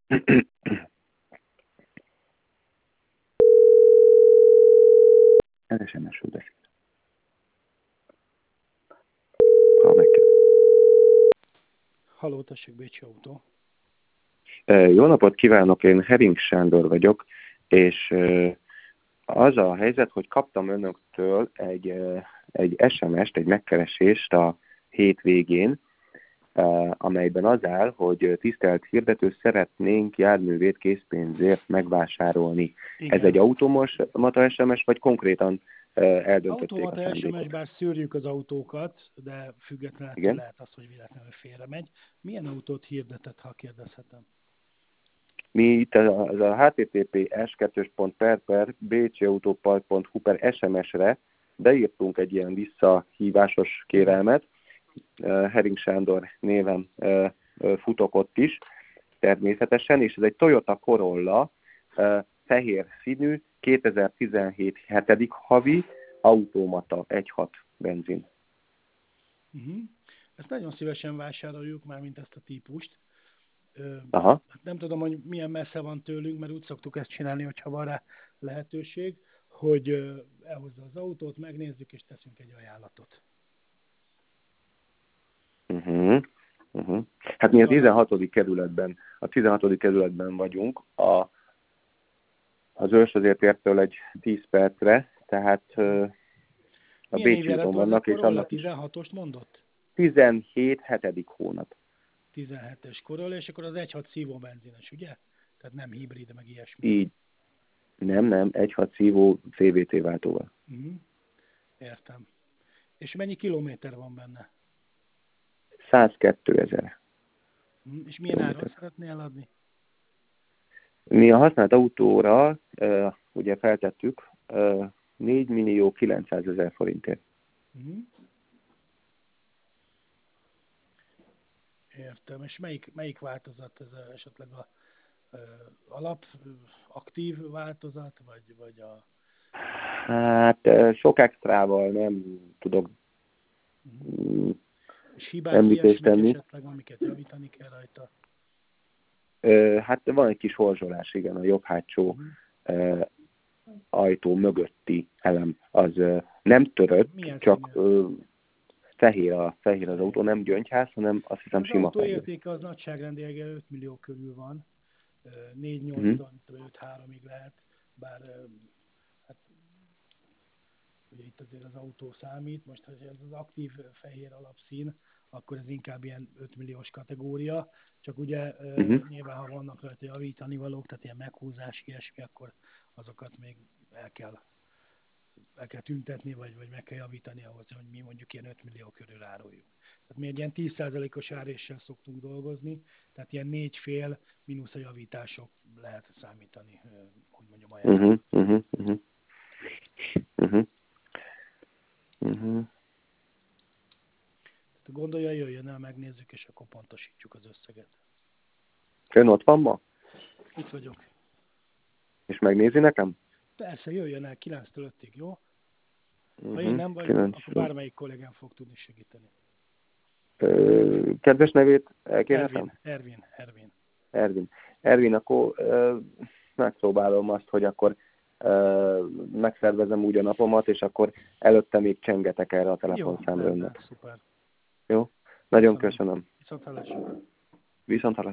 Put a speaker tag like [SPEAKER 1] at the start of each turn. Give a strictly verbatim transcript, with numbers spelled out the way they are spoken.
[SPEAKER 1] Ez es em es-ről beszél. Ha megkezdem.
[SPEAKER 2] Halló, tessék, Bécsi Autó.
[SPEAKER 1] Jó napot kívánok, én Hering Sándor vagyok, és az a helyzet, hogy kaptam önöktől egy, egy es em es-t, egy megkeresést a hétvégén, amelyben az áll, hogy tisztelt hirdető, szeretnénk járművét készpénzért megvásárolni.
[SPEAKER 2] Igen.
[SPEAKER 1] Ez egy automata es em es, vagy konkrétan eldöntötték
[SPEAKER 2] Automata
[SPEAKER 1] a
[SPEAKER 2] es em es,
[SPEAKER 1] szándékot?
[SPEAKER 2] bár szűrjük az autókat, de függetlenül
[SPEAKER 1] Igen.
[SPEAKER 2] lehet az, hogy véletlenül félremegy. Milyen autót hirdetett, ha kérdezhetem?
[SPEAKER 1] Mi itt az a há té té pé es kettő pont per per bécsiautópark pont hu per es em es-re beírtunk egy ilyen visszahívásos kérelmet. Hering Sándor néven futok ott is természetesen, és ez egy Toyota Corolla, fehér színű, kétezer-tizenhét hetedik havi, automata, egy pont hat benzin.
[SPEAKER 2] Uh-huh. Ezt nagyon szívesen vásároljuk, már mint ezt a típust.
[SPEAKER 1] Aha.
[SPEAKER 2] Nem tudom, hogy milyen messze van tőlünk, mert úgy szoktuk ezt csinálni, hogyha van rá lehetőség, hogy elhozza az autót, megnézzük és teszünk egy ajánlatot.
[SPEAKER 1] Uh-huh. Uh-huh. Hát mi a tizenhatodik kerületben, a tizenhatodik kerületben vagyunk, a, az ős azért ért tőle egy tíz percre, tehát uh, a Bécsi úton vannak, és annak
[SPEAKER 2] tizenhatost mondott?
[SPEAKER 1] tizenhét hetedik hónap.
[SPEAKER 2] tizenhetes Corolla, és akkor az egy pont hat szívó benzines, ugye? Tehát nem hibrid, meg ilyesmi.
[SPEAKER 1] Így. Nem, nem, egy pont hat szívó cé vé té váltóval.
[SPEAKER 2] Uh-huh. Értem. És mennyi kilométer van benne?
[SPEAKER 1] százkétezer.
[SPEAKER 2] Uh-huh. És milyen áron szeretnél eladni?
[SPEAKER 1] Mi a használt autóra, uh, ugye feltettük, uh, négy millió kilencszázezer forintért.
[SPEAKER 2] Uh-huh. Értem. És melyik, melyik változat ez a, esetleg a uh, alap, uh, aktív változat, vagy, vagy a...
[SPEAKER 1] Hát uh, sok extrával nem tudok
[SPEAKER 2] uh-huh. És hibák
[SPEAKER 1] említést tenni.
[SPEAKER 2] esetleg, amiket javítani kell rajta?
[SPEAKER 1] Uh, hát van egy kis horzsolás, igen, a jobb hátsó uh, ajtó mögötti elem, az uh, nem törött,
[SPEAKER 2] milyen
[SPEAKER 1] csak uh, fehér, a, fehér az autó, nem gyöngyház, hanem azt hiszem
[SPEAKER 2] az
[SPEAKER 1] sima
[SPEAKER 2] autó
[SPEAKER 1] fehér.
[SPEAKER 2] értéke az nagyságrendileg öt millió körül van, négy nyolcvan öt háromig lehet, bár hát ugye itt azért az autó számít, most ha ez az aktív fehér alapszín, akkor ez inkább ilyen öt milliós kategória, csak ugye uh-huh. nyilván ha vannak rajta javítani valók, tehát ilyen meghúzás, ilyesmi, akkor azokat még el kell, el kell tüntetni, vagy, vagy meg kell javítani ahhoz, hogy mi mondjuk ilyen öt millió körül áruljuk. Tehát mi egy ilyen tíz százalékos áréssel szoktunk dolgozni, tehát ilyen négy fél mínusz a javítások lehet számítani, hogy mondjam, ajánlani.
[SPEAKER 1] Uh-huh, uh-huh, uh-huh. Uh-huh.
[SPEAKER 2] Tehát gondolja, jöjjön el, megnézzük, és akkor pontosítjuk az összeget.
[SPEAKER 1] Ön ott van ma?
[SPEAKER 2] Itt vagyok.
[SPEAKER 1] És megnézi nekem?
[SPEAKER 2] Persze, jöjjön el kilenctől ötig, jó? Ha
[SPEAKER 1] uh-huh.
[SPEAKER 2] én nem vagyok,
[SPEAKER 1] kilenc
[SPEAKER 2] akkor bármelyik kollégám fog tudni segíteni.
[SPEAKER 1] Ö, kedves nevét elkérhetem?
[SPEAKER 2] Ervin, Ervin, Ervin.
[SPEAKER 1] Ervin. Ervin, akkor ö, megpróbálom azt, hogy akkor ö, megszervezem úgy a napomat, és akkor előtte még csengetek erre a telefonszámra önnek.
[SPEAKER 2] Szuper.
[SPEAKER 1] Jó? Nagyon
[SPEAKER 2] Köszönöm.
[SPEAKER 1] köszönöm.
[SPEAKER 2] Viszont hallásra.
[SPEAKER 1] Viszont hallásra.